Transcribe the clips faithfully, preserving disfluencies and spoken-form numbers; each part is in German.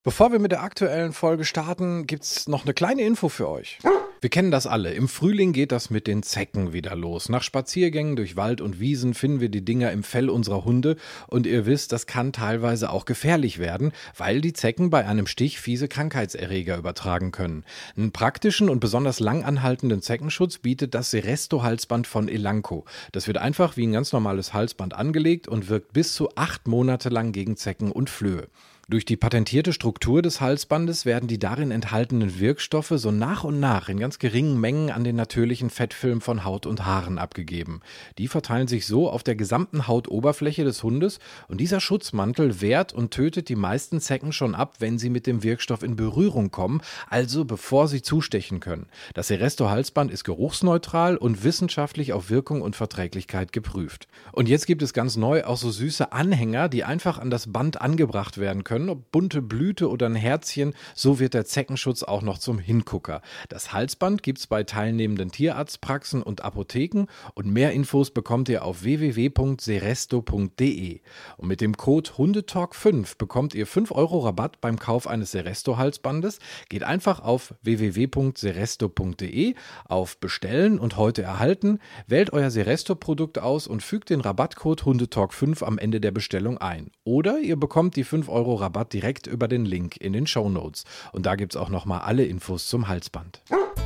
Bevor wir mit der aktuellen Folge starten, gibt's noch eine kleine Info für euch. Wir kennen das alle. Im Frühling geht das mit den Zecken wieder los. Nach Spaziergängen durch Wald und Wiesen finden wir die Dinger im Fell unserer Hunde. Und ihr wisst, das kann teilweise auch gefährlich werden, weil die Zecken bei einem Stich fiese Krankheitserreger übertragen können. Einen praktischen und besonders lang anhaltenden Zeckenschutz bietet das Seresto-Halsband von Elanco. Das wird einfach wie ein ganz normales Halsband angelegt und wirkt bis zu acht Monate lang gegen Zecken und Flöhe. Durch die patentierte Struktur des Halsbandes werden die darin enthaltenen Wirkstoffe so nach und nach in ganz geringen Mengen an den natürlichen Fettfilm von Haut und Haaren abgegeben. Die verteilen sich so auf der gesamten Hautoberfläche des Hundes und dieser Schutzmantel wehrt und tötet die meisten Zecken schon ab, wenn sie mit dem Wirkstoff in Berührung kommen, also bevor sie zustechen können. Das Seresto-Halsband ist geruchsneutral und wissenschaftlich auf Wirkung und Verträglichkeit geprüft. Und jetzt gibt es ganz neu auch so süße Anhänger, die einfach an das Band angebracht werden können. Ob bunte Blüte oder ein Herzchen, so wird der Zeckenschutz auch noch zum Hingucker. Das Halsband gibt es bei teilnehmenden Tierarztpraxen und Apotheken und mehr Infos bekommt ihr auf w w w punkt seresto punkt d e. Und mit dem Code Hundetalk fünf bekommt ihr fünf Euro Rabatt beim Kauf eines Seresto-Halsbandes. Geht einfach auf w w w punkt seresto punkt d e, auf Bestellen und heute erhalten, wählt euer Seresto-Produkt aus und fügt den Rabattcode Hundetalk fünf am Ende der Bestellung ein. Oder ihr bekommt die fünf Euro Rabatt direkt über den Link in den Shownotes. Und da gibt es auch nochmal alle Infos zum Halsband.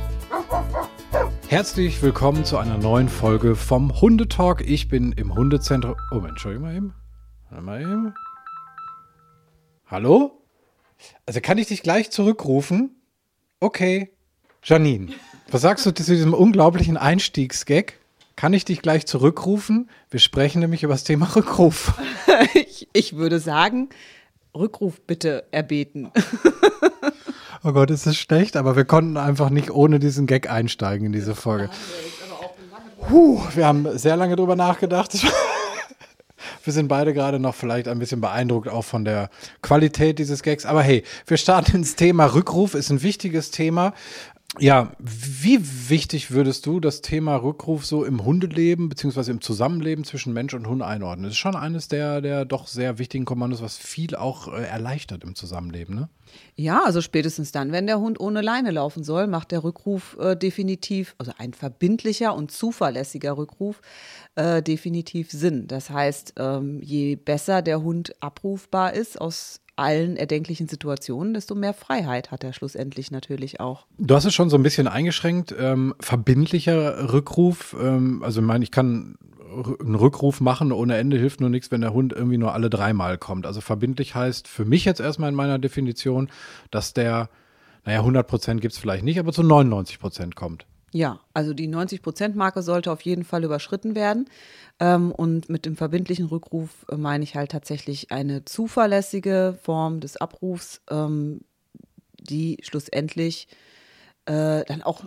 Herzlich willkommen zu einer neuen Folge vom Hundetalk. Ich bin im Hundezentrum... Oh, Entschuldigung mal eben. Mal eben. Hallo? Also kann ich dich gleich zurückrufen? Okay. Janine, was sagst du zu diesem unglaublichen Einstiegsgag? Kann ich dich gleich zurückrufen? Wir sprechen nämlich über das Thema Rückruf. ich, ich würde sagen... Rückruf bitte erbeten. Oh Gott, ist das schlecht, aber wir konnten einfach nicht ohne diesen Gag einsteigen in diese Folge. Puh, wir haben sehr lange drüber nachgedacht. Wir sind beide gerade noch vielleicht ein bisschen beeindruckt auch von der Qualität dieses Gags. Aber hey, wir starten ins Thema Rückruf, ist ein wichtiges Thema. Ja, wie wichtig würdest du das Thema Rückruf so im Hundeleben beziehungsweise im Zusammenleben zwischen Mensch und Hund einordnen? Das ist schon eines der, der doch sehr wichtigen Kommandos, was viel auch äh, erleichtert im Zusammenleben, ne? Ja, also spätestens dann, wenn der Hund ohne Leine laufen soll, macht der Rückruf äh, definitiv, also ein verbindlicher und zuverlässiger Rückruf, äh, definitiv Sinn. Das heißt, ähm, je besser der Hund abrufbar ist aus allen erdenklichen Situationen, desto mehr Freiheit hat er schlussendlich natürlich auch. Du hast es schon so ein bisschen eingeschränkt, ähm, verbindlicher Rückruf, ähm, also ich meine, ich kann einen Rückruf machen ohne Ende, hilft nur nichts, wenn der Hund irgendwie nur alle dreimal kommt. Also verbindlich heißt für mich jetzt erstmal in meiner Definition, dass der, naja, hundert Prozent gibt es vielleicht nicht, aber zu neunundneunzig Prozent kommt. Ja, also die neunzig-Prozent-Marke sollte auf jeden Fall überschritten werden. Ähm, und mit dem verbindlichen Rückruf äh, meine ich halt tatsächlich eine zuverlässige Form des Abrufs, ähm, die schlussendlich äh, dann auch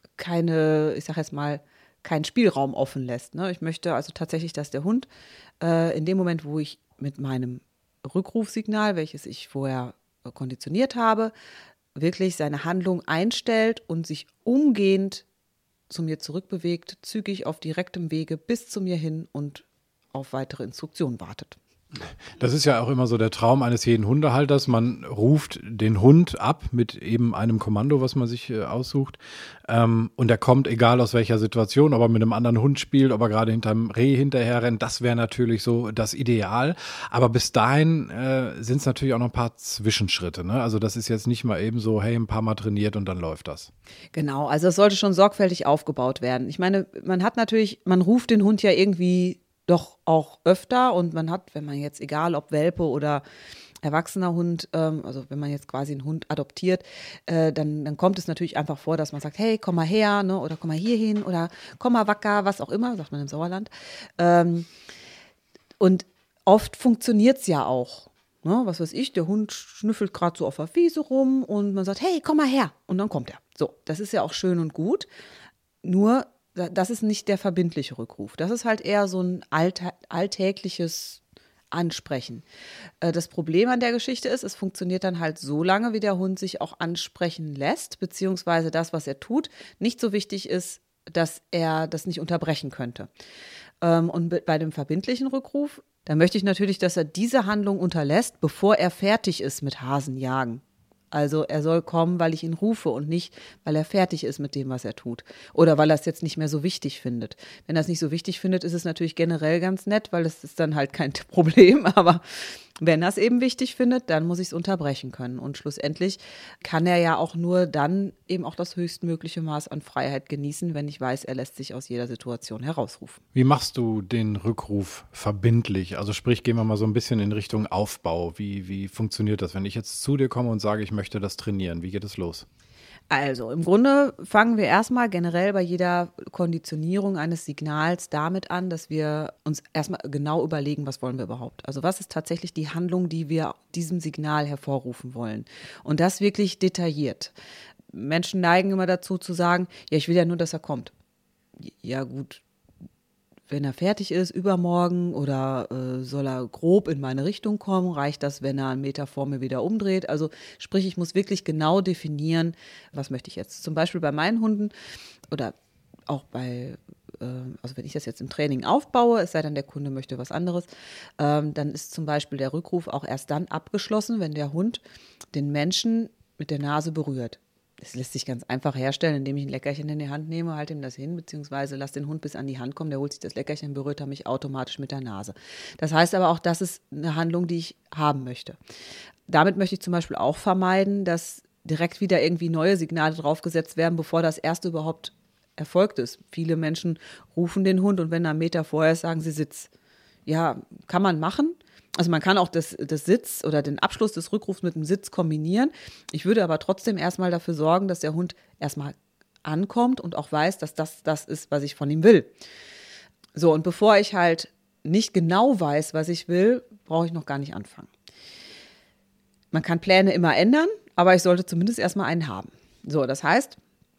keine, ich sag jetzt mal, keinen Spielraum offen lässt. Ne? Ich möchte also tatsächlich, dass der Hund äh, in dem Moment, wo ich mit meinem Rückrufsignal, welches ich vorher äh, konditioniert habe, wirklich seine Handlung einstellt und sich umgehend zu mir zurückbewegt, zügig auf direktem Wege bis zu mir hin und auf weitere Instruktionen wartet. Das ist ja auch immer so der Traum eines jeden Hundehalters. Man ruft den Hund ab mit eben einem Kommando, was man sich äh, aussucht. Ähm, und er kommt, egal aus welcher Situation, ob er mit einem anderen Hund spielt, ob er gerade hinterm Reh hinterher rennt. Das wäre natürlich so das Ideal. Aber bis dahin äh, sind es natürlich auch noch ein paar Zwischenschritte. Ne? Also das ist jetzt nicht mal eben so, hey, ein paar Mal trainiert und dann läuft das. Genau, also es sollte schon sorgfältig aufgebaut werden. Ich meine, man hat natürlich, man ruft den Hund ja irgendwie doch auch öfter und man hat, wenn man jetzt, egal ob Welpe oder erwachsener Hund, ähm, also wenn man jetzt quasi einen Hund adoptiert, äh, dann, dann kommt es natürlich einfach vor, dass man sagt, hey, komm mal her, ne, oder komm mal hier hin oder komm mal wacker, was auch immer, sagt man im Sauerland. Ähm, und oft funktioniert es ja auch. Ne, was weiß ich, der Hund schnüffelt gerade so auf der Wiese rum und man sagt, hey, komm mal her. Und dann kommt er. So, das ist ja auch schön und gut. Nur das ist nicht der verbindliche Rückruf. Das ist halt eher so ein alltä- alltägliches Ansprechen. Äh, das Problem an der Geschichte ist, es funktioniert dann halt so lange, wie der Hund sich auch ansprechen lässt, beziehungsweise das, was er tut, nicht so wichtig ist, dass er das nicht unterbrechen könnte. Ähm, und bei dem verbindlichen Rückruf, dann möchte ich natürlich, dass er diese Handlung unterlässt, bevor er fertig ist mit Hasenjagen. Also er soll kommen, weil ich ihn rufe und nicht, weil er fertig ist mit dem, was er tut. Oder weil er es jetzt nicht mehr so wichtig findet. Wenn er es nicht so wichtig findet, ist es natürlich generell ganz nett, weil das ist dann halt kein Problem. Aber wenn er es eben wichtig findet, dann muss ich es unterbrechen können. Und schlussendlich kann er ja auch nur dann eben auch das höchstmögliche Maß an Freiheit genießen, wenn ich weiß, er lässt sich aus jeder Situation herausrufen. Wie machst du den Rückruf verbindlich? Also sprich, gehen wir mal so ein bisschen in Richtung Aufbau. Wie, wie funktioniert das, wenn ich jetzt zu dir komme und sage, ich möchte das trainieren? Wie geht es los? Also im Grunde fangen wir erstmal generell bei jeder Konditionierung eines Signals damit an, dass wir uns erstmal genau überlegen, was wollen wir überhaupt. Also was ist tatsächlich die Handlung, die wir diesem Signal hervorrufen wollen. Und das wirklich detailliert. Menschen neigen immer dazu zu sagen, ja, ich will ja nur, dass er kommt. Ja gut, wenn er fertig ist, übermorgen oder äh, soll er grob in meine Richtung kommen, reicht das, wenn er einen Meter vor mir wieder umdreht. Also sprich, ich muss wirklich genau definieren, was möchte ich jetzt. Zum Beispiel bei meinen Hunden oder auch bei, äh, also wenn ich das jetzt im Training aufbaue, es sei denn, der Kunde möchte was anderes, ähm, dann ist zum Beispiel der Rückruf auch erst dann abgeschlossen, wenn der Hund den Menschen mit der Nase berührt. Das lässt sich ganz einfach herstellen, indem ich ein Leckerchen in die Hand nehme, halte ihm das hin, beziehungsweise lasse den Hund bis an die Hand kommen, der holt sich das Leckerchen, berührt er mich automatisch mit der Nase. Das heißt aber auch, das ist eine Handlung, die ich haben möchte. Damit möchte ich zum Beispiel auch vermeiden, dass direkt wieder irgendwie neue Signale draufgesetzt werden, bevor das erste überhaupt erfolgt ist. Viele Menschen rufen den Hund und wenn er einen Meter vorher ist, sagen sie Sitz. Ja, kann man machen. Also man kann auch das, das Sitz oder den Abschluss des Rückrufs mit dem Sitz kombinieren. Ich würde aber trotzdem erstmal dafür sorgen, dass der Hund erstmal ankommt und auch weiß, dass das das ist, was ich von ihm will. So, und bevor ich halt nicht genau weiß, was ich will, brauche ich noch gar nicht anfangen. Man kann Pläne immer ändern, aber ich sollte zumindest erstmal einen haben. So, das heißt,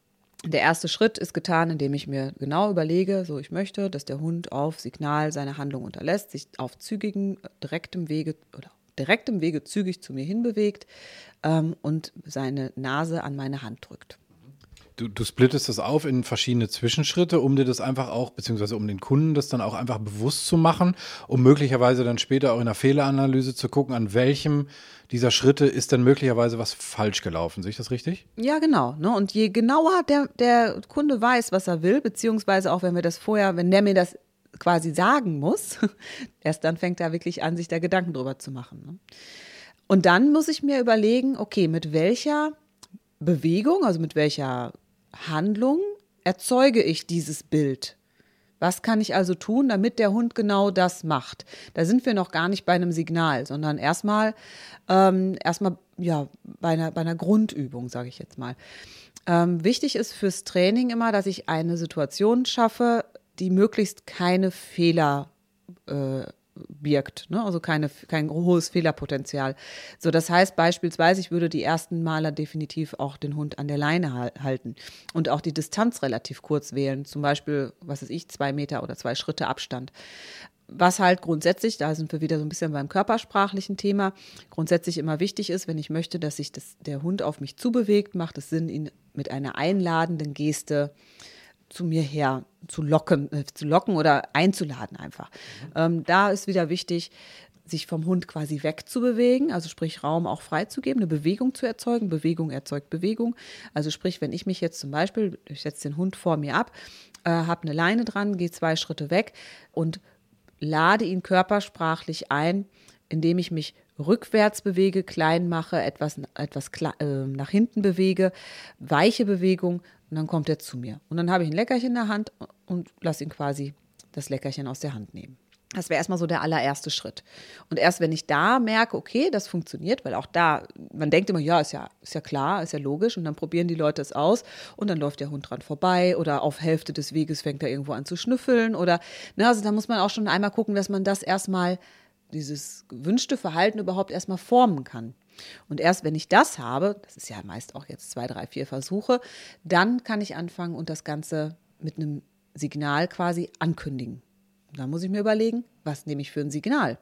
der erste Schritt ist getan, indem ich mir genau überlege, so ich möchte, dass der Hund auf Signal seine Handlung unterlässt, sich auf zügigem, direktem Wege oder direktem Wege zügig zu mir hinbewegt ähm, und seine Nase an meine Hand drückt. Du, du splittest das auf in verschiedene Zwischenschritte, um dir das einfach auch, beziehungsweise um den Kunden das dann auch einfach bewusst zu machen, um möglicherweise dann später auch in der Fehleranalyse zu gucken, an welchem dieser Schritte ist dann möglicherweise was falsch gelaufen. Sehe ich das richtig? Ja, genau. Ne? Und je genauer der, der Kunde weiß, was er will, beziehungsweise auch wenn wir das vorher, wenn der mir das quasi sagen muss, erst dann fängt er wirklich an, sich da Gedanken drüber zu machen. Ne? Und dann muss ich mir überlegen, okay, mit welcher Bewegung, also mit welcher Handlung erzeuge ich dieses Bild? Was kann ich also tun, damit der Hund genau das macht? Da sind wir noch gar nicht bei einem Signal, sondern erstmal ähm, erstmal ja, bei einer, bei einer Grundübung, sage ich jetzt mal. Ähm, wichtig ist fürs Training immer, dass ich eine Situation schaffe, die möglichst keine Fehler äh, birgt, ne? Also keine, kein hohes Fehlerpotenzial. So, das heißt beispielsweise, ich würde die ersten Male definitiv auch den Hund an der Leine halten und auch die Distanz relativ kurz wählen, zum Beispiel, was weiß ich, zwei Meter oder zwei Schritte Abstand. Was halt grundsätzlich, da sind wir wieder so ein bisschen beim körpersprachlichen Thema, grundsätzlich immer wichtig ist, wenn ich möchte, dass sich das, der Hund auf mich zubewegt, macht es Sinn, ihn mit einer einladenden Geste zu mir her zu locken, äh, zu locken oder einzuladen einfach. Mhm. Ähm, da ist wieder wichtig, sich vom Hund quasi wegzubewegen, also sprich Raum auch freizugeben, eine Bewegung zu erzeugen. Bewegung erzeugt Bewegung. Also sprich, wenn ich mich jetzt zum Beispiel, ich setze den Hund vor mir ab, äh, habe eine Leine dran, gehe zwei Schritte weg und lade ihn körpersprachlich ein, indem ich mich rückwärts bewege, klein mache, etwas, etwas äh, nach hinten bewege, weiche Bewegung und dann kommt er zu mir. Und dann habe ich ein Leckerchen in der Hand und lasse ihn quasi das Leckerchen aus der Hand nehmen. Das wäre erstmal so der allererste Schritt. Und erst wenn ich da merke, okay, das funktioniert, weil auch da, man denkt immer, ja, ist ja, ist ja klar, ist ja logisch und dann probieren die Leute es aus und dann läuft der Hund dran vorbei oder auf Hälfte des Weges fängt er irgendwo an zu schnüffeln oder, ne, also da muss man auch schon einmal gucken, dass man das erstmal, dieses gewünschte Verhalten überhaupt erstmal formen kann. Und erst wenn ich das habe, das ist ja meist auch jetzt zwei, drei, vier Versuche, dann kann ich anfangen und das Ganze mit einem Signal quasi ankündigen. Und dann muss ich mir überlegen, was nehme ich für ein Signal?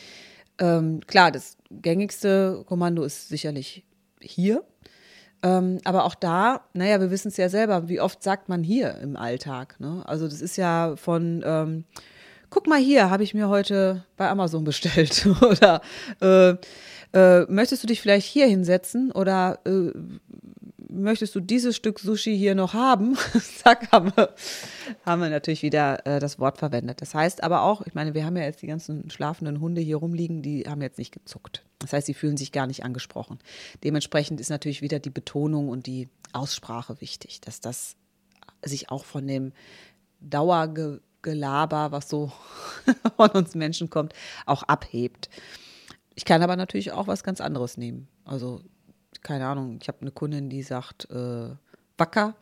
Ähm, klar, das gängigste Kommando ist sicherlich hier. Ähm, aber auch da, naja, wir wissen es ja selber, wie oft sagt man hier im Alltag, ne? Also das ist ja von ähm, guck mal hier, habe ich mir heute bei Amazon bestellt. Oder äh, äh, möchtest du dich vielleicht hier hinsetzen? Oder äh, möchtest du dieses Stück Sushi hier noch haben? Zack, haben wir, haben wir natürlich wieder äh, das Wort verwendet. Das heißt aber auch, ich meine, wir haben ja jetzt die ganzen schlafenden Hunde hier rumliegen, die haben jetzt nicht gezuckt. Das heißt, sie fühlen sich gar nicht angesprochen. Dementsprechend ist natürlich wieder die Betonung und die Aussprache wichtig, dass das sich auch von dem Dauergelaber, was so von uns Menschen kommt, auch abhebt. Ich kann aber natürlich auch was ganz anderes nehmen. Also, keine Ahnung, ich habe eine Kundin, die sagt äh, Wacker,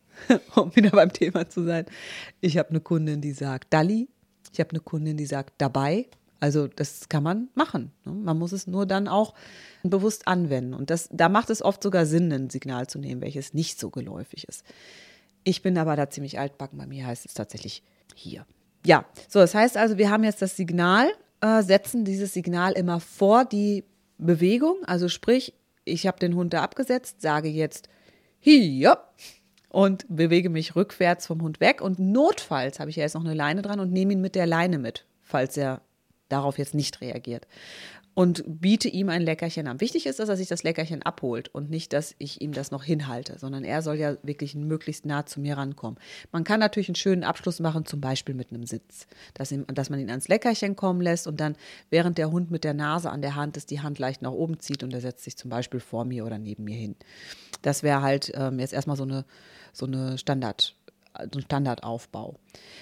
um wieder beim Thema zu sein. Ich habe eine Kundin, die sagt Dalli. Ich habe eine Kundin, die sagt dabei. Also das kann man machen. Ne? Man muss es nur dann auch bewusst anwenden. Und das, da macht es oft sogar Sinn, ein Signal zu nehmen, welches nicht so geläufig ist. Ich bin aber da ziemlich altbacken. Bei mir heißt es tatsächlich hier. Ja, so, das heißt also, wir haben jetzt das Signal, äh, setzen dieses Signal immer vor die Bewegung. Also sprich, ich habe den Hund da abgesetzt, sage jetzt hier und bewege mich rückwärts vom Hund weg. Und notfalls habe ich ja jetzt noch eine Leine dran und nehme ihn mit der Leine mit, falls er darauf jetzt nicht reagiert. Und biete ihm ein Leckerchen an. Wichtig ist, dass er sich das Leckerchen abholt und nicht, dass ich ihm das noch hinhalte, sondern er soll ja wirklich möglichst nah zu mir rankommen. Man kann natürlich einen schönen Abschluss machen, zum Beispiel mit einem Sitz, dass, ihm, dass man ihn ans Leckerchen kommen lässt und dann, während der Hund mit der Nase an der Hand ist, die Hand leicht nach oben zieht und er setzt sich zum Beispiel vor mir oder neben mir hin. Das wäre halt ähm, jetzt erstmal so eine, so eine Standard, so ein Standardaufbau.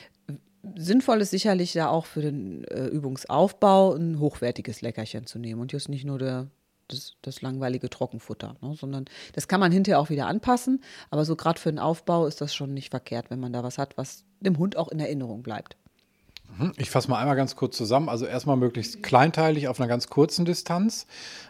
Sinnvoll ist sicherlich da auch für den äh, Übungsaufbau ein hochwertiges Leckerchen zu nehmen und jetzt nicht nur der, das, das langweilige Trockenfutter, ne, sondern das kann man hinterher auch wieder anpassen, aber so gerade für den Aufbau ist das schon nicht verkehrt, wenn man da was hat, was dem Hund auch in Erinnerung bleibt. Ich fasse mal einmal ganz kurz zusammen. Also erstmal möglichst kleinteilig auf einer ganz kurzen Distanz.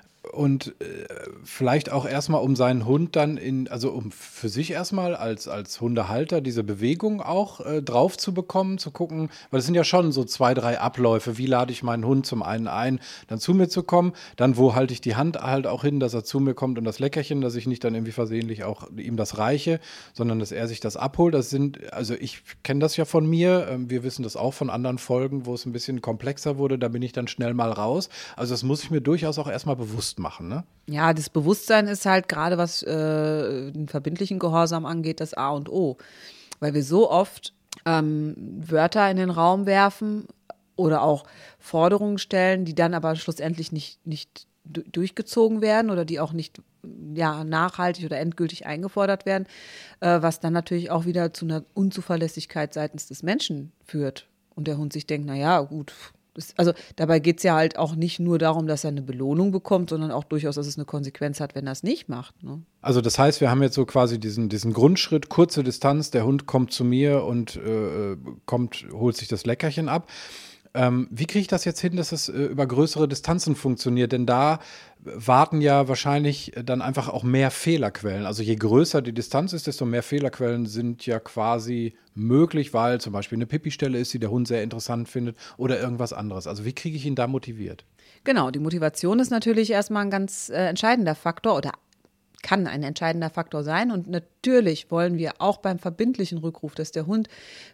Und äh, vielleicht auch erstmal, um seinen Hund dann in, also um für sich erstmal als, als Hundehalter diese Bewegung auch äh, drauf zu bekommen, zu gucken, weil es sind ja schon so zwei, drei Abläufe. Wie lade ich meinen Hund zum einen ein, dann zu mir zu kommen, dann wo halte ich die Hand halt auch hin, dass er zu mir kommt und das Leckerchen, dass ich nicht dann irgendwie versehentlich auch ihm das reiche, sondern dass er sich das abholt. Das sind, also ich kenne das ja von mir, ähm, wir wissen das auch von anderen Folgen, wo es ein bisschen komplexer wurde, da bin ich dann schnell mal raus. Also das muss ich mir durchaus auch erstmal bewusst machen, ne? Ja, das Bewusstsein ist halt gerade, was äh, den verbindlichen Gehorsam angeht, das A und O. Weil wir so oft ähm, Wörter in den Raum werfen oder auch Forderungen stellen, die dann aber schlussendlich nicht, nicht d- durchgezogen werden oder die auch nicht ja, nachhaltig oder endgültig eingefordert werden, äh, was dann natürlich auch wieder zu einer Unzuverlässigkeit seitens des Menschen führt. Und der Hund sich denkt, naja, gut. Das, also dabei geht es ja halt auch nicht nur darum, dass er eine Belohnung bekommt, sondern auch durchaus, dass es eine Konsequenz hat, wenn er es nicht macht. Ne? Also das heißt, wir haben jetzt so quasi diesen, diesen Grundschritt, kurze Distanz, der Hund kommt zu mir und äh, kommt, holt sich das Leckerchen ab. Ähm, wie kriege ich das jetzt hin, dass es äh, über größere Distanzen funktioniert? Denn da warten ja wahrscheinlich dann einfach auch mehr Fehlerquellen. Also je größer die Distanz ist, desto mehr Fehlerquellen sind ja quasi möglich, weil zum Beispiel eine Pipi-Stelle ist, die der Hund sehr interessant findet oder irgendwas anderes. Also wie kriege ich ihn da motiviert? Genau, die Motivation ist natürlich erstmal ein ganz äh, entscheidender Faktor oder kann ein entscheidender Faktor sein. Und natürlich wollen wir auch beim verbindlichen Rückruf, dass der Hund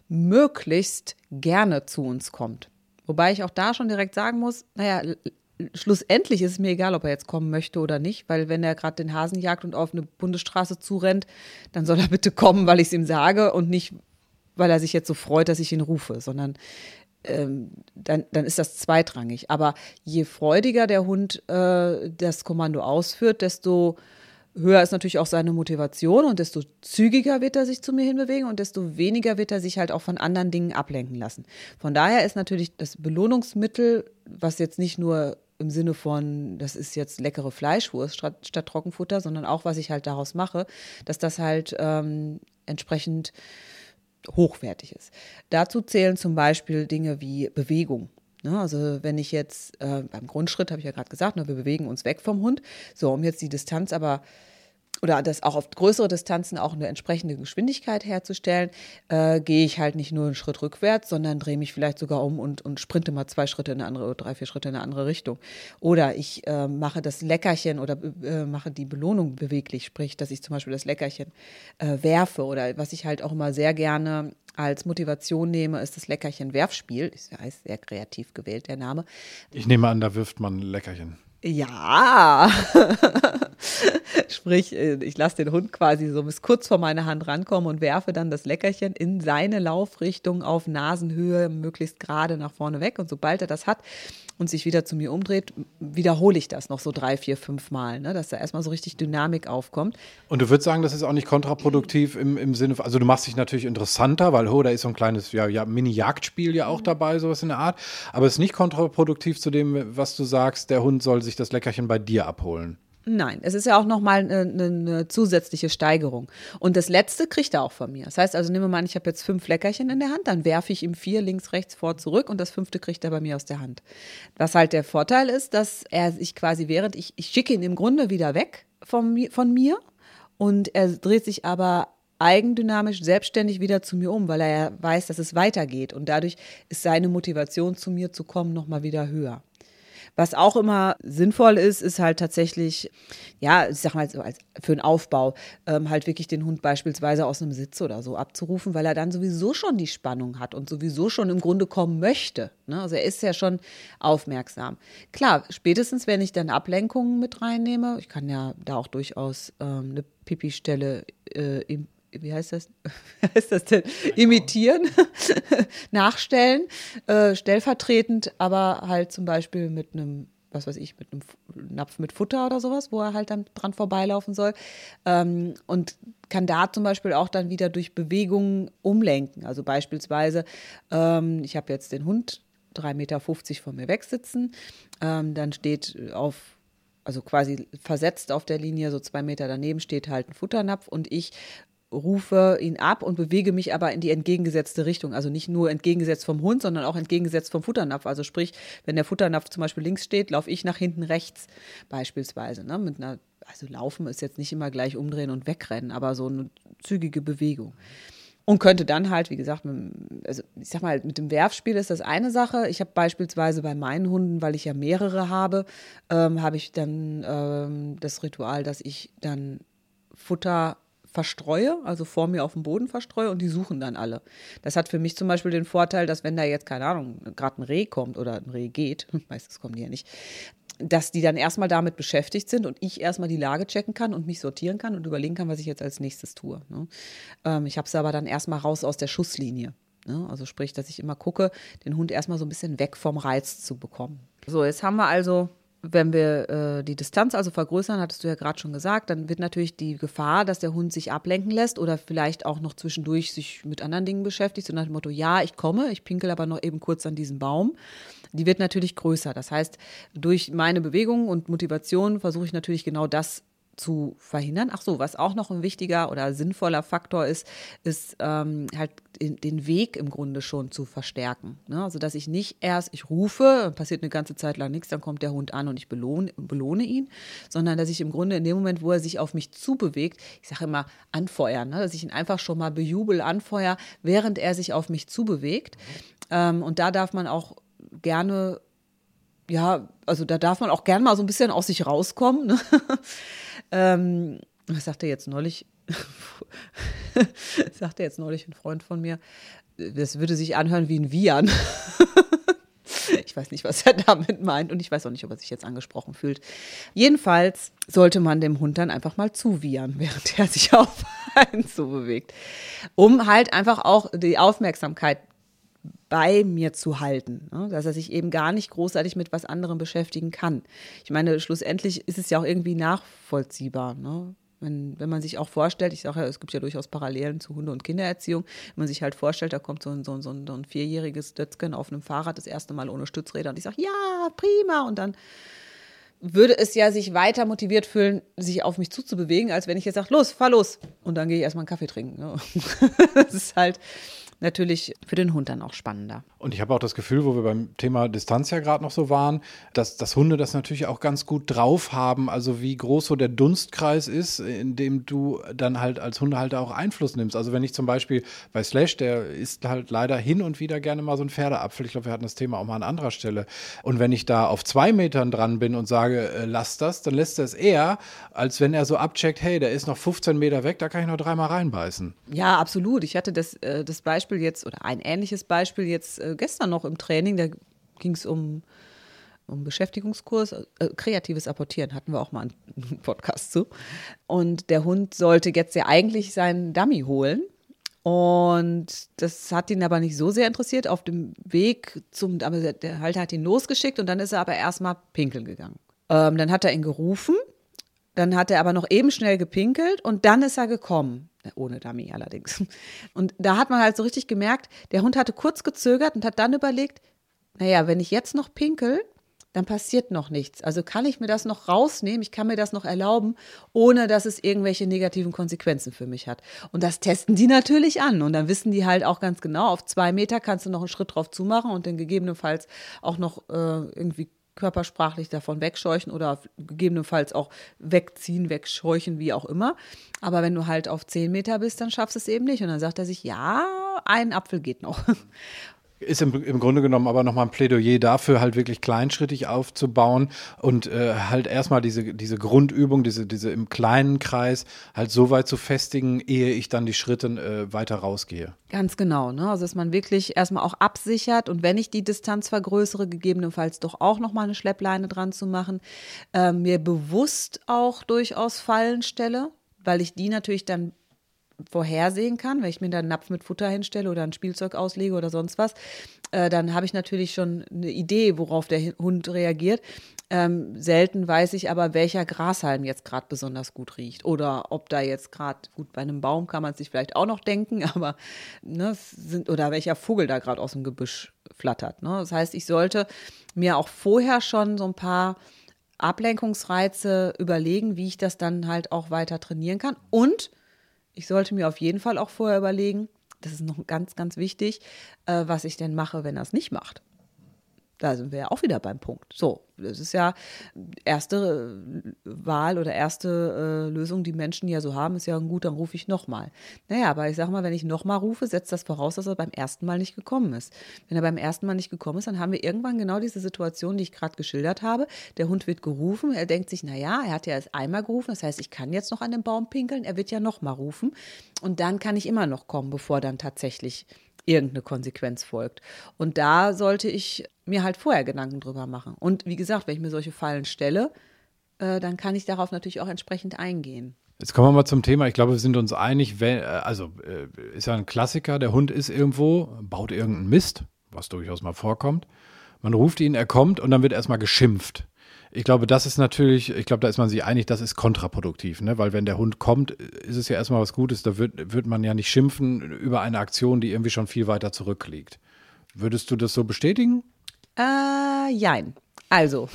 möglichst gerne zu uns kommt. Wobei ich auch da schon direkt sagen muss, naja, l- schlussendlich ist es mir egal, ob er jetzt kommen möchte oder nicht, weil wenn er gerade den Hasen jagt und auf eine Bundesstraße zurennt, dann soll er bitte kommen, weil ich es ihm sage und nicht, weil er sich jetzt so freut, dass ich ihn rufe, sondern ähm, dann, dann ist das zweitrangig. Aber je freudiger der Hund äh, das Kommando ausführt, desto höher ist natürlich auch seine Motivation und desto zügiger wird er sich zu mir hinbewegen und desto weniger wird er sich halt auch von anderen Dingen ablenken lassen. Von daher ist natürlich das Belohnungsmittel, was jetzt nicht nur im Sinne von, das ist jetzt leckere Fleischwurst statt, statt Trockenfutter, sondern auch, was ich halt daraus mache, dass das halt ähm, entsprechend hochwertig ist. Dazu zählen zum Beispiel Dinge wie Bewegung. Ne, also wenn ich jetzt äh, beim Grundschritt, habe ich ja gerade gesagt, ne, wir bewegen uns weg vom Hund. So, um jetzt die Distanz aber oder das auch auf größere Distanzen auch eine entsprechende Geschwindigkeit herzustellen, äh, gehe ich halt nicht nur einen Schritt rückwärts, sondern drehe mich vielleicht sogar um und, und sprinte mal zwei Schritte in eine andere oder drei, vier Schritte in eine andere Richtung. Oder ich äh, mache das Leckerchen oder äh, mache die Belohnung beweglich, sprich, dass ich zum Beispiel das Leckerchen äh, werfe. Oder was ich halt auch immer sehr gerne als Motivation nehme, ist das Leckerchen-Werfspiel. Ist ja sehr kreativ gewählt, der Name. Ich nehme an, da wirft man Leckerchen. Ja, sprich, ich lasse den Hund quasi so bis kurz vor meine Hand rankommen und werfe dann das Leckerchen in seine Laufrichtung auf Nasenhöhe, möglichst gerade nach vorne weg. Und sobald er das hat und sich wieder zu mir umdreht, wiederhole ich das noch so drei, vier, fünf Mal, ne, dass da erstmal so richtig Dynamik aufkommt. Und du würdest sagen, das ist auch nicht kontraproduktiv im, im Sinne, also du machst dich natürlich interessanter, weil oh, da ist so ein kleines ja, ja, Mini-Jagdspiel ja auch dabei, sowas in der Art. Aber es ist nicht kontraproduktiv zu dem, was du sagst, der Hund soll sich das Leckerchen bei dir abholen. Nein, es ist ja auch nochmal eine, eine zusätzliche Steigerung. Und das Letzte kriegt er auch von mir. Das heißt also, nehmen wir mal an, ich habe jetzt fünf Leckerchen in der Hand, dann werfe ich ihm vier links, rechts, vor, zurück und das fünfte kriegt er bei mir aus der Hand. Was halt der Vorteil ist, dass er sich quasi während, ich, ich schicke ihn im Grunde wieder weg von, von mir und er dreht sich aber eigendynamisch selbstständig wieder zu mir um, weil er ja weiß, dass es weitergeht. Und dadurch ist seine Motivation, zu mir zu kommen, nochmal wieder höher. Was auch immer sinnvoll ist, ist halt tatsächlich, ja, ich sag mal so als für einen Aufbau, ähm, halt wirklich den Hund beispielsweise aus einem Sitz oder so abzurufen, weil er dann sowieso schon die Spannung hat und sowieso schon im Grunde kommen möchte. Ne? Also er ist ja schon aufmerksam. Klar, spätestens, wenn ich dann Ablenkungen mit reinnehme, ich kann ja da auch durchaus ähm, eine Pipi-Stelle äh, im wie heißt das, wie heißt das denn, imitieren, nachstellen, äh, stellvertretend, aber halt zum Beispiel mit einem, was weiß ich, mit einem Napf mit Futter oder sowas, wo er halt dann dran vorbeilaufen soll, ähm, und kann da zum Beispiel auch dann wieder durch Bewegungen umlenken. Also beispielsweise, ähm, ich habe jetzt den Hund drei Meter fünfzig von mir wegsitzen, ähm, dann steht auf also quasi versetzt auf der Linie, so zwei Meter daneben steht halt ein Futternapf und ich rufe ihn ab und bewege mich aber in die entgegengesetzte Richtung. Also nicht nur entgegengesetzt vom Hund, sondern auch entgegengesetzt vom Futternapf. Also sprich, wenn der Futternapf zum Beispiel links steht, laufe ich nach hinten rechts beispielsweise. Ne? Mit einer, also laufen ist jetzt nicht immer gleich umdrehen und wegrennen, aber so eine zügige Bewegung. Und könnte dann halt, wie gesagt, mit, also ich sag mal, mit dem Werfspiel ist das eine Sache. Ich habe beispielsweise bei meinen Hunden, weil ich ja mehrere habe, ähm, habe ich dann ähm, das Ritual, dass ich dann Futter verstreue, also vor mir auf dem Boden verstreue und die suchen dann alle. Das hat für mich zum Beispiel den Vorteil, dass wenn da jetzt, keine Ahnung, gerade ein Reh kommt oder ein Reh geht, meistens kommen die ja nicht, dass die dann erstmal damit beschäftigt sind und ich erstmal die Lage checken kann und mich sortieren kann und überlegen kann, was ich jetzt als nächstes tue. Ne? Ähm, ich habe es aber dann erstmal raus aus der Schusslinie. Ne? Also sprich, dass ich immer gucke, den Hund erstmal so ein bisschen weg vom Reiz zu bekommen. So, jetzt haben wir also, wenn wir äh, die Distanz also vergrößern, hattest du ja gerade schon gesagt, dann wird natürlich die Gefahr, dass der Hund sich ablenken lässt oder vielleicht auch noch zwischendurch sich mit anderen Dingen beschäftigt, so nach dem Motto, ja, ich komme, ich pinkel aber noch eben kurz an diesen Baum. Die wird natürlich größer. Das heißt, durch meine Bewegungen und Motivation versuche ich natürlich genau das zu verhindern. Ach so, was auch noch ein wichtiger oder sinnvoller Faktor ist, ist ähm, halt den, den Weg im Grunde schon zu verstärken. Ne? Also, dass ich nicht erst, ich rufe, passiert eine ganze Zeit lang nichts, dann kommt der Hund an und ich belohne, belohne ihn, sondern dass ich im Grunde in dem Moment, wo er sich auf mich zubewegt, ich sage immer anfeuern, ne? Dass ich ihn einfach schon mal bejubel, anfeuer, während er sich auf mich zubewegt. Ähm, und da darf man auch gerne, ja, also da darf man auch gerne mal so ein bisschen aus sich rauskommen. Ne? ähm, was sagte jetzt neulich? sagte jetzt neulich ein Freund von mir, das würde sich anhören wie ein Wiehern. Ich weiß nicht, was er damit meint und ich weiß auch nicht, ob er sich jetzt angesprochen fühlt. Jedenfalls sollte man dem Hund dann einfach mal zuwiehern, während er sich auf einen zubewegt, um halt einfach auch die Aufmerksamkeit bei mir zu halten, ne? Dass er sich eben gar nicht großartig mit was anderem beschäftigen kann. Ich meine, schlussendlich ist es ja auch irgendwie nachvollziehbar, ne? Wenn, wenn man sich auch vorstellt, ich sage ja, es gibt ja durchaus Parallelen zu Hunde- und Kindererziehung, wenn man sich halt vorstellt, da kommt so ein, so ein, so ein, so ein vierjähriges Dötzken auf einem Fahrrad das erste Mal ohne Stützräder und ich sage, ja, prima, und dann würde es ja sich weiter motiviert fühlen, sich auf mich zuzubewegen, als wenn ich jetzt sage, los, fahr los. Und dann gehe ich erstmal einen Kaffee trinken. Ne? Das ist halt natürlich für den Hund dann auch spannender. Und ich habe auch das Gefühl, wo wir beim Thema Distanz ja gerade noch so waren, dass, dass Hunde das natürlich auch ganz gut drauf haben, also wie groß so der Dunstkreis ist, in dem du dann halt als Hundehalter auch Einfluss nimmst. Also wenn ich zum Beispiel bei Slash, der isst halt leider hin und wieder gerne mal so einen Pferdeapfel, ich glaube, wir hatten das Thema auch mal an anderer Stelle. Und wenn ich da auf zwei Metern dran bin und sage, äh, lass das, dann lässt er es eher, als wenn er so abcheckt, hey, der ist noch fünfzehn Meter weg, da kann ich noch dreimal reinbeißen. Ja, absolut. Ich hatte das, äh, das Beispiel jetzt oder ein ähnliches Beispiel jetzt äh, gestern noch im Training, da ging es um, um Beschäftigungskurs, äh, kreatives Apportieren, hatten wir auch mal einen Podcast zu. Und der Hund sollte jetzt ja eigentlich seinen Dummy holen. Und das hat ihn aber nicht so sehr interessiert. Auf dem Weg zum, aber der Halter hat ihn losgeschickt und dann ist er aber erstmal pinkeln gegangen. Ähm, dann hat er ihn gerufen, dann hat er aber noch eben schnell gepinkelt und dann ist er gekommen. Ohne Dummy allerdings. Und da hat man halt so richtig gemerkt, der Hund hatte kurz gezögert und hat dann überlegt, naja, wenn ich jetzt noch pinkel, dann passiert noch nichts. Also kann ich mir das noch rausnehmen, ich kann mir das noch erlauben, ohne dass es irgendwelche negativen Konsequenzen für mich hat. Und das testen die natürlich an. Und dann wissen die halt auch ganz genau, auf zwei Meter kannst du noch einen Schritt drauf zumachen und dann gegebenenfalls auch noch äh, irgendwie körpersprachlich davon wegscheuchen oder gegebenenfalls auch wegziehen, wegscheuchen, wie auch immer. Aber wenn du halt auf zehn Meter bist, dann schaffst du es eben nicht. Und dann sagt er sich, ja, ein Apfel geht noch. Ist im, im Grunde genommen aber nochmal ein Plädoyer dafür, halt wirklich kleinschrittig aufzubauen und äh, halt erstmal diese, diese Grundübung, diese, diese im kleinen Kreis halt so weit zu festigen, ehe ich dann die Schritte äh, weiter rausgehe. Ganz genau, ne? Also dass man wirklich erstmal auch absichert und wenn ich die Distanz vergrößere, gegebenenfalls doch auch nochmal eine Schleppleine dran zu machen, äh, mir bewusst auch durchaus Fallen stelle, weil ich die natürlich dann vorhersehen kann, wenn ich mir da einen Napf mit Futter hinstelle oder ein Spielzeug auslege oder sonst was, äh, dann habe ich natürlich schon eine Idee, worauf der Hund reagiert. Ähm, selten weiß ich aber, welcher Grashalm jetzt gerade besonders gut riecht oder ob da jetzt gerade, gut, bei einem Baum kann man es sich vielleicht auch noch denken, aber ne, sind, oder welcher Vogel da gerade aus dem Gebüsch flattert. Ne? Das heißt, ich sollte mir auch vorher schon so ein paar Ablenkungsreize überlegen, wie ich das dann halt auch weiter trainieren kann. Und ich sollte mir auf jeden Fall auch vorher überlegen, das ist noch ganz, ganz wichtig, äh, was ich denn mache, wenn er es nicht macht. Da sind wir ja auch wieder beim Punkt. So, das ist ja erste Wahl oder erste äh, Lösung, die Menschen ja so haben, ist ja gut, dann rufe ich nochmal. Naja, aber ich sage mal, wenn ich nochmal rufe, setzt das voraus, dass er beim ersten Mal nicht gekommen ist. Wenn er beim ersten Mal nicht gekommen ist, dann haben wir irgendwann genau diese Situation, die ich gerade geschildert habe. Der Hund wird gerufen, er denkt sich, naja, er hat ja erst einmal gerufen, das heißt, ich kann jetzt noch an den Baum pinkeln, er wird ja nochmal rufen und dann kann ich immer noch kommen, bevor dann tatsächlich irgendeine Konsequenz folgt. Und da sollte ich mir halt vorher Gedanken drüber machen. Und wie gesagt, wenn ich mir solche Fallen stelle, äh, dann kann ich darauf natürlich auch entsprechend eingehen. Jetzt kommen wir mal zum Thema. Ich glaube, wir sind uns einig, wenn, also äh, ist ja ein Klassiker, der Hund ist irgendwo, baut irgendeinen Mist, was durchaus mal vorkommt. Man ruft ihn, er kommt und dann wird erstmal geschimpft. Ich glaube, das ist natürlich, ich glaube, da ist man sich einig, das ist kontraproduktiv, ne? Weil wenn der Hund kommt, ist es ja erstmal was Gutes, da wird, wird man ja nicht schimpfen über eine Aktion, die irgendwie schon viel weiter zurückliegt. Würdest du das so bestätigen? Äh, jein. Also,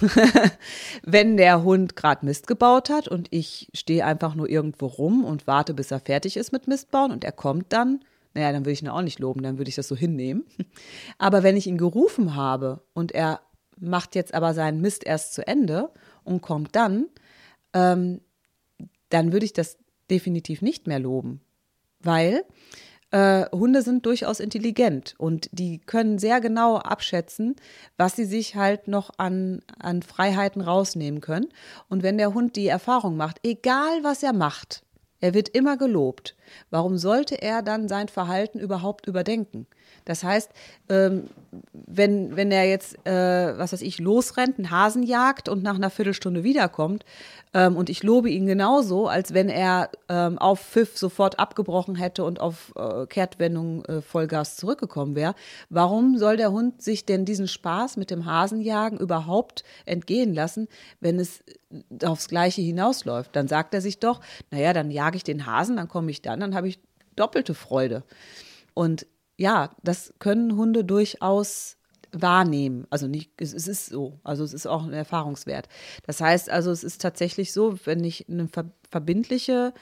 wenn der Hund gerade Mist gebaut hat und ich stehe einfach nur irgendwo rum und warte, bis er fertig ist mit Mist bauen und er kommt dann, naja, dann würde ich ihn auch nicht loben, dann würde ich das so hinnehmen. Aber wenn ich ihn gerufen habe und er macht jetzt aber seinen Mist erst zu Ende und kommt dann, ähm, dann würde ich das definitiv nicht mehr loben, weil äh, Hunde sind durchaus intelligent und die können sehr genau abschätzen, was sie sich halt noch an, an Freiheiten rausnehmen können. Und wenn der Hund die Erfahrung macht, egal was er macht, er wird immer gelobt, warum sollte er dann sein Verhalten überhaupt überdenken? Das heißt, ähm, wenn, wenn er jetzt, äh, was weiß ich, losrennt, einen Hasen jagt und nach einer Viertelstunde wiederkommt ähm, und ich lobe ihn genauso, als wenn er ähm, auf Pfiff sofort abgebrochen hätte und auf äh, Kehrtwendung äh, Vollgas zurückgekommen wäre, warum soll der Hund sich denn diesen Spaß mit dem Hasenjagen überhaupt entgehen lassen, wenn es aufs Gleiche hinausläuft? Dann sagt er sich doch, naja, dann jage ich den Hasen, dann komme ich dann, dann habe ich doppelte Freude. Und ja, das können Hunde durchaus wahrnehmen. Also nicht, es, es ist so. Also es ist auch ein Erfahrungswert. Das heißt also, es ist tatsächlich so, wenn ich eine ver- verbindliche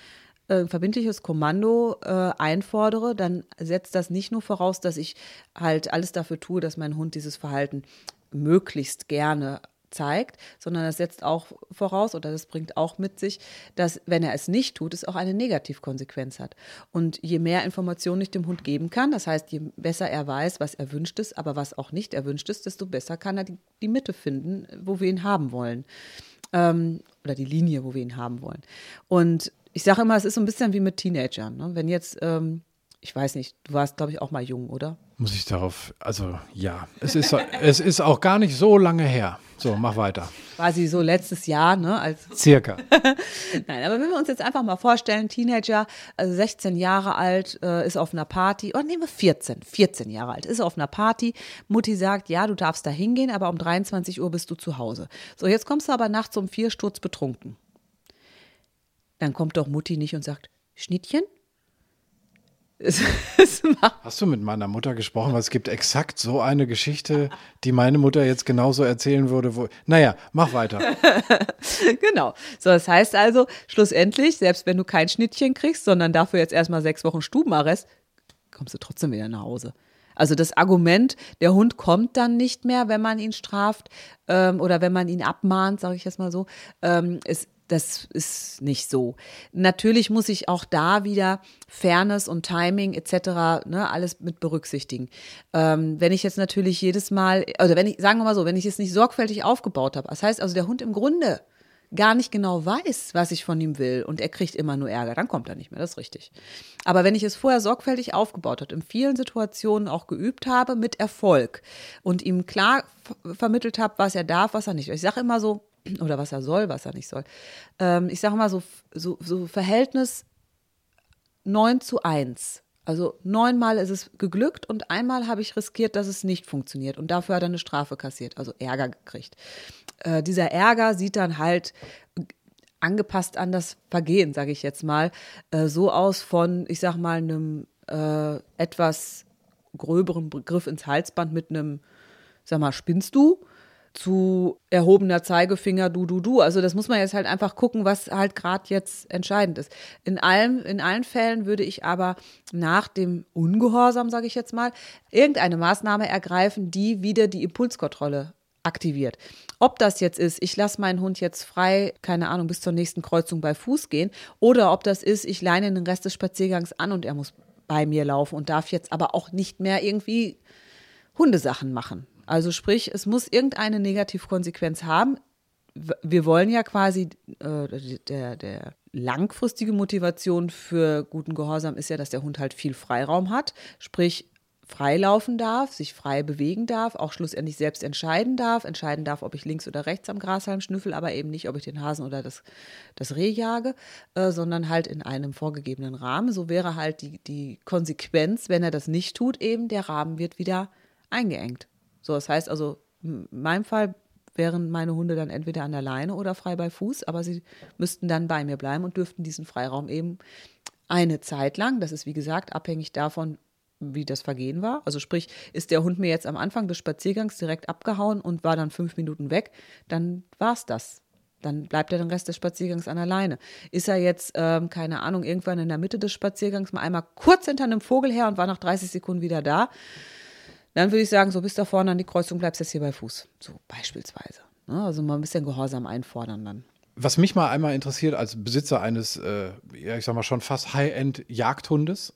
äh, verbindliches Kommando äh, einfordere, dann setzt das nicht nur voraus, dass ich halt alles dafür tue, dass mein Hund dieses Verhalten möglichst gerne zeigt, sondern das setzt auch voraus oder das bringt auch mit sich, dass, wenn er es nicht tut, es auch eine Negativkonsequenz hat. Und je mehr Informationen ich dem Hund geben kann, das heißt, je besser er weiß, was erwünscht ist, aber was auch nicht erwünscht ist, desto besser kann er die, die Mitte finden, wo wir ihn haben wollen. Ähm, oder die Linie, wo wir ihn haben wollen. Und ich sage immer, es ist so ein bisschen wie mit Teenagern. Ne? Wenn jetzt, ähm, ich weiß nicht, du warst, glaube ich, auch mal jung, oder? Muss ich darauf, also ja, es ist, es ist auch gar nicht so lange her. So, mach weiter. Quasi so letztes Jahr, ne? Als Circa. Nein, aber wenn wir uns jetzt einfach mal vorstellen, Teenager, also sechzehn Jahre alt, äh, ist auf einer Party, oder nehmen wir vierzehn, vierzehn Jahre alt, ist auf einer Party, Mutti sagt, ja, du darfst da hingehen, aber um dreiundzwanzig Uhr bist du zu Hause. So, jetzt kommst du aber nachts um vier sturzbetrunken. Dann kommt doch Mutti nicht und sagt, Schnittchen? Es, es Hast du mit meiner Mutter gesprochen? Weil es gibt exakt so eine Geschichte, die meine Mutter jetzt genauso erzählen würde. Wo, naja, mach weiter. Genau. So, das heißt also, schlussendlich, selbst wenn du kein Schnittchen kriegst, sondern dafür jetzt erstmal sechs Wochen Stubenarrest, kommst du trotzdem wieder nach Hause. Also das Argument, der Hund kommt dann nicht mehr, wenn man ihn straft ähm, oder wenn man ihn abmahnt, sage ich jetzt mal so, ähm, ist Das ist nicht so. Natürlich muss ich auch da wieder Fairness und Timing et cetera, ne, alles mit berücksichtigen. Ähm, wenn ich jetzt natürlich jedes Mal, oder wenn ich, sagen wir mal so, wenn ich es nicht sorgfältig aufgebaut habe, das heißt also, der Hund im Grunde gar nicht genau weiß, was ich von ihm will und er kriegt immer nur Ärger, dann kommt er nicht mehr, das ist richtig. Aber wenn ich es vorher sorgfältig aufgebaut habe, in vielen Situationen auch geübt habe, mit Erfolg und ihm klar f- vermittelt habe, was er darf, was er nicht. Ich sage immer so, oder was er soll, was er nicht soll. Ähm, ich sage mal so, so, so Verhältnis neun zu eins. Also neunmal ist es geglückt und einmal habe ich riskiert, dass es nicht funktioniert. Und dafür hat er eine Strafe kassiert, also Ärger gekriegt. Äh, dieser Ärger sieht dann halt angepasst an das Vergehen, sage ich jetzt mal, äh, so aus von, ich sag mal, einem äh, etwas gröberen Griff ins Halsband mit einem, sag mal, spinnst du? Zu erhobener Zeigefinger, du, du, du. Also das muss man jetzt halt einfach gucken, was halt gerade jetzt entscheidend ist. In allem, in allen Fällen würde ich aber nach dem Ungehorsam, sage ich jetzt mal, irgendeine Maßnahme ergreifen, die wieder die Impulskontrolle aktiviert. Ob das jetzt ist, ich lasse meinen Hund jetzt frei, keine Ahnung, bis zur nächsten Kreuzung bei Fuß gehen, oder ob das ist, ich leine den Rest des Spaziergangs an und er muss bei mir laufen und darf jetzt aber auch nicht mehr irgendwie Hundesachen machen. Also sprich, es muss irgendeine Negativkonsequenz haben. Wir wollen ja quasi, äh, der, der langfristige Motivation für guten Gehorsam ist ja, dass der Hund halt viel Freiraum hat, sprich freilaufen darf, sich frei bewegen darf, auch schlussendlich selbst entscheiden darf, entscheiden darf, ob ich links oder rechts am Grashalm schnüffel, aber eben nicht, ob ich den Hasen oder das, das Reh jage, äh, sondern halt in einem vorgegebenen Rahmen. So wäre halt die, die Konsequenz, wenn er das nicht tut, eben der Rahmen wird wieder eingeengt. So, das heißt also, in meinem Fall wären meine Hunde dann entweder an der Leine oder frei bei Fuß, aber sie müssten dann bei mir bleiben und dürften diesen Freiraum eben eine Zeit lang, das ist wie gesagt abhängig davon, wie das Vergehen war. Also sprich, ist der Hund mir jetzt am Anfang des Spaziergangs direkt abgehauen und war dann fünf Minuten weg, dann war's das. Dann bleibt er den Rest des Spaziergangs an der Leine. Ist er jetzt, ähm, keine Ahnung, irgendwann in der Mitte des Spaziergangs mal einmal kurz hinter einem Vogel her und war nach dreißig Sekunden wieder da, dann würde ich sagen, so bis da vorne an die Kreuzung bleibst jetzt hier bei Fuß. So beispielsweise. Also mal ein bisschen Gehorsam einfordern dann. Was mich mal einmal interessiert, als Besitzer eines, äh, ja, ich sag mal schon fast High-End-Jagdhundes,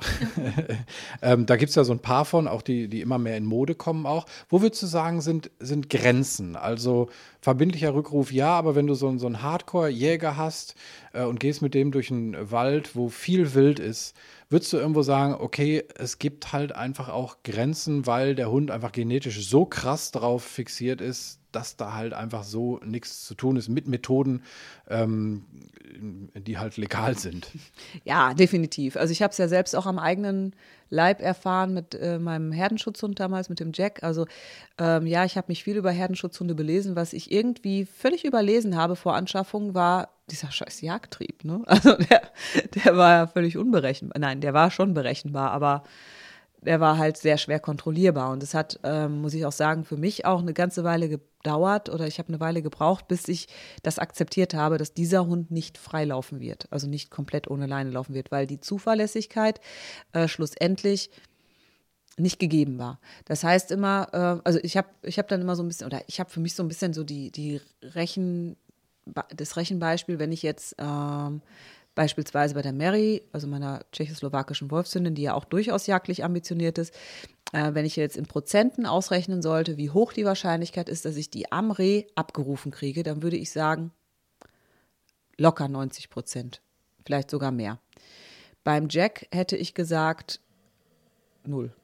ähm, da gibt es ja so ein paar von, auch die, die immer mehr in Mode kommen auch. Wo würdest du sagen, sind, sind Grenzen? Also verbindlicher Rückruf ja, aber wenn du so, so einen Hardcore-Jäger hast äh, und gehst mit dem durch einen Wald, wo viel Wild ist, würdest du irgendwo sagen, okay, es gibt halt einfach auch Grenzen, weil der Hund einfach genetisch so krass drauf fixiert ist, dass da halt einfach so nichts zu tun ist mit Methoden, ähm, die halt legal sind. Ja, definitiv. Also ich habe es ja selbst auch am eigenen Leib erfahren mit äh, meinem Herdenschutzhund damals, mit dem Jack. Also ähm, ja, ich habe mich viel über Herdenschutzhunde belesen. Was ich irgendwie völlig überlesen habe vor Anschaffung, war dieser scheiß Jagdtrieb. Ne? Also der, der war ja völlig unberechenbar. Nein, der war schon berechenbar, aber der war halt sehr schwer kontrollierbar. Und es hat, ähm, muss ich auch sagen, für mich auch eine ganze Weile gedauert oder ich habe eine Weile gebraucht, bis ich das akzeptiert habe, dass dieser Hund nicht frei laufen wird, also nicht komplett ohne Leine laufen wird, weil die Zuverlässigkeit äh, schlussendlich nicht gegeben war. Das heißt immer, äh, also ich habe ich hab dann immer so ein bisschen, oder ich habe für mich so ein bisschen so die, die Rechen, das Rechenbeispiel, wenn ich jetzt ähm, beispielsweise bei der Mary, also meiner tschechoslowakischen Wolfshündin, die ja auch durchaus jagdlich ambitioniert ist, äh, wenn ich jetzt in Prozenten ausrechnen sollte, wie hoch die Wahrscheinlichkeit ist, dass ich die am Reh abgerufen kriege, dann würde ich sagen, locker neunzig Prozent, vielleicht sogar mehr. Beim Jack hätte ich gesagt, null.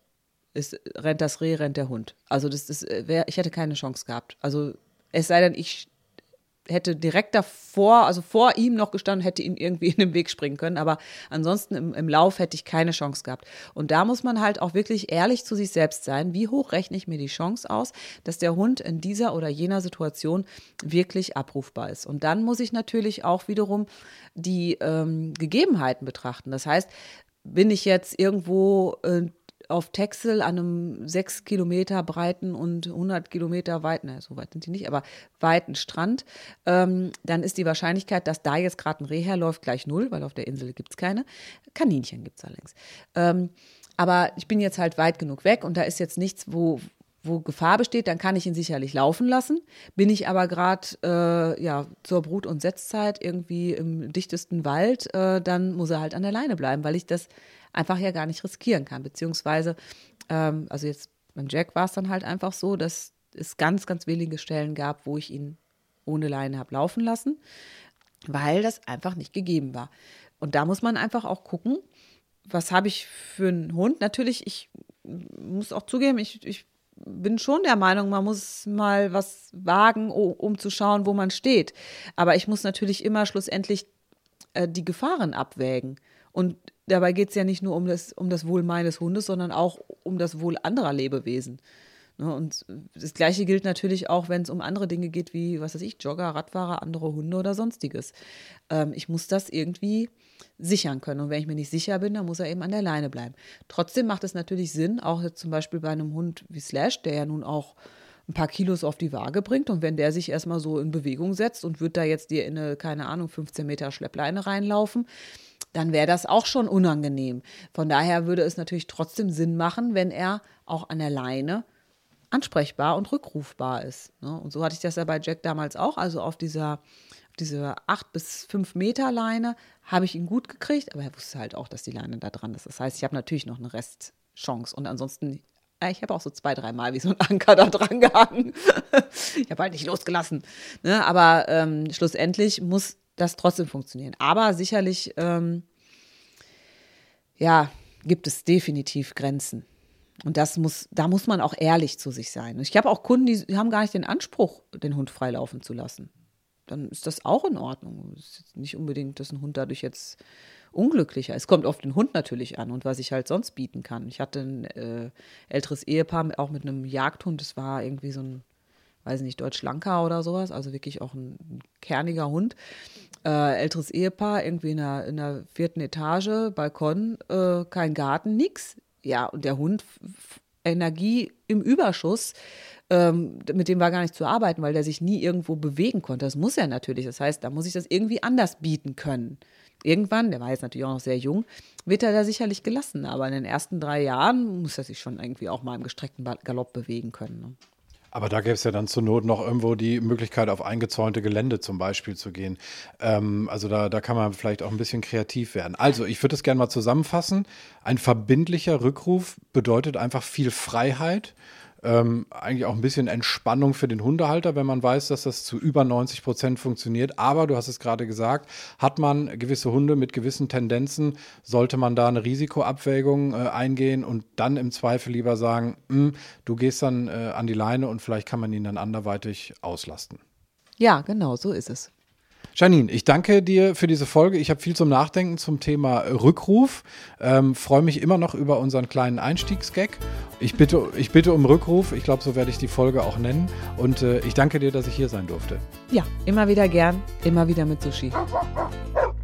Ist, rennt das Reh, rennt der Hund. Also das, das wär, ich hätte keine Chance gehabt. Also es sei denn, ich hätte direkt davor, also vor ihm noch gestanden, hätte ihn irgendwie in den Weg springen können, aber ansonsten im, im Lauf hätte ich keine Chance gehabt. Und da muss man halt auch wirklich ehrlich zu sich selbst sein. Wie hoch rechne ich mir die Chance aus, dass der Hund in dieser oder jener Situation wirklich abrufbar ist? Und dann muss ich natürlich auch wiederum die ähm, Gegebenheiten betrachten. Das heißt, bin ich jetzt irgendwo äh, auf Texel an einem sechs Kilometer breiten und hundert Kilometer weiten, naja, so weit sind die nicht, aber weiten Strand, ähm, dann ist die Wahrscheinlichkeit, dass da jetzt gerade ein Reh herläuft, gleich null, weil auf der Insel gibt es keine. Kaninchen gibt es allerdings. Ähm, aber ich bin jetzt halt weit genug weg und da ist jetzt nichts, wo, wo Gefahr besteht, dann kann ich ihn sicherlich laufen lassen. Bin ich aber gerade äh, ja, zur Brut- und Setzzeit irgendwie im dichtesten Wald, äh, dann muss er halt an der Leine bleiben, weil ich das einfach ja gar nicht riskieren kann. Beziehungsweise, ähm, also jetzt beim Jack war es dann halt einfach so, dass es ganz, ganz wenige Stellen gab, wo ich ihn ohne Leine habe laufen lassen, weil das einfach nicht gegeben war. Und da muss man einfach auch gucken, was habe ich für einen Hund. Natürlich, ich muss auch zugeben, ich, ich bin schon der Meinung, man muss mal was wagen, um zu schauen, wo man steht. Aber ich muss natürlich immer schlussendlich äh, die Gefahren abwägen. Und dabei geht es ja nicht nur um das, um das Wohl meines Hundes, sondern auch um das Wohl anderer Lebewesen. Ne, und das Gleiche gilt natürlich auch, wenn es um andere Dinge geht, wie, was weiß ich, Jogger, Radfahrer, andere Hunde oder sonstiges. Ähm, ich muss das irgendwie sichern können. Und wenn ich mir nicht sicher bin, dann muss er eben an der Leine bleiben. Trotzdem macht es natürlich Sinn, auch jetzt zum Beispiel bei einem Hund wie Slash, der ja nun auch ein paar Kilos auf die Waage bringt. Und wenn der sich erstmal so in Bewegung setzt und wird da jetzt dir in eine, keine Ahnung, fünfzehn Meter Schleppleine reinlaufen, dann wäre das auch schon unangenehm. Von daher würde es natürlich trotzdem Sinn machen, wenn er auch an der Leine ansprechbar und rückrufbar ist. Und so hatte ich das ja bei Jack damals auch. Also auf dieser, auf dieser acht bis fünf Meter Leine habe ich ihn gut gekriegt, aber er wusste halt auch, dass die Leine da dran ist. Das heißt, ich habe natürlich noch eine Restchance. Und ansonsten, ich habe auch so zwei, dreimal wie so ein Anker da dran gehangen. Ich habe halt nicht losgelassen. Aber ähm, schlussendlich muss das trotzdem funktionieren. Aber sicherlich, ähm, ja, gibt es definitiv Grenzen. Und das muss, da muss man auch ehrlich zu sich sein. Und ich habe auch Kunden, die haben gar nicht den Anspruch, den Hund freilaufen zu lassen. Dann ist das auch in Ordnung. Es ist jetzt nicht unbedingt, dass ein Hund dadurch jetzt unglücklicher ist. Es kommt auf den Hund natürlich an und was ich halt sonst bieten kann. Ich hatte ein äh, älteres Ehepaar, auch mit einem Jagdhund. Das war irgendwie so ein, weiß nicht, Deutsch-Lanka oder sowas. Also wirklich auch ein, ein kerniger Hund. Äh, älteres Ehepaar, irgendwie in der, in der vierten Etage, Balkon, äh, kein Garten, nix. Ja, und der Hund, f- Energie im Überschuss, ähm, mit dem war gar nicht zu arbeiten, weil der sich nie irgendwo bewegen konnte. Das muss er natürlich. Das heißt, da muss ich das irgendwie anders bieten können. Irgendwann, der war jetzt natürlich auch noch sehr jung, wird er da sicherlich gelassen. Aber in den ersten drei Jahren muss er sich schon irgendwie auch mal im gestreckten Galopp bewegen können. Ne? Aber da gäbe es ja dann zur Not noch irgendwo die Möglichkeit, auf eingezäunte Gelände zum Beispiel zu gehen. Ähm, also da, da kann man vielleicht auch ein bisschen kreativ werden. Also ich würde das gerne mal zusammenfassen. Ein verbindlicher Rückruf bedeutet einfach viel Freiheit. Ähm, eigentlich auch ein bisschen Entspannung für den Hundehalter, wenn man weiß, dass das zu über neunzig Prozent funktioniert. Aber du hast es gerade gesagt, hat man gewisse Hunde mit gewissen Tendenzen, sollte man da eine Risikoabwägung äh, eingehen und dann im Zweifel lieber sagen, du gehst dann äh, an die Leine und vielleicht kann man ihn dann anderweitig auslasten. Ja, genau, so ist es. Janine, ich danke dir für diese Folge. Ich habe viel zum Nachdenken zum Thema Rückruf. Ähm, freue mich immer noch über unseren kleinen Einstiegsgag. Ich bitte, ich bitte um Rückruf. Ich glaube, so werde ich die Folge auch nennen. Und äh, ich danke dir, dass ich hier sein durfte. Ja, immer wieder gern, immer wieder mit Sushi.